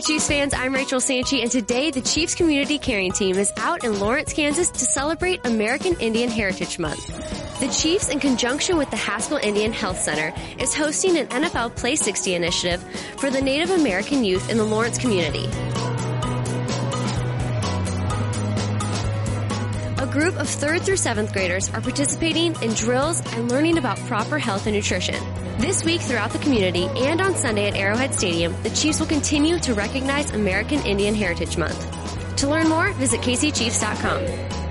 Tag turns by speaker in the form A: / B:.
A: Chiefs fans, I'm Rachel Sanchi, and today the Chiefs Community Caring Team is out in Lawrence, Kansas to celebrate American Indian Heritage Month. The Chiefs, in conjunction with the Haskell Indian Health Center, is hosting an NFL Play 60 initiative for the Native American youth in the Lawrence community. A group of 3rd through 7th graders are participating in drills and learning about proper health and nutrition. This week throughout the community and on Sunday at Arrowhead Stadium, the Chiefs will continue to recognize American Indian Heritage Month. To learn more, visit kcchiefs.com.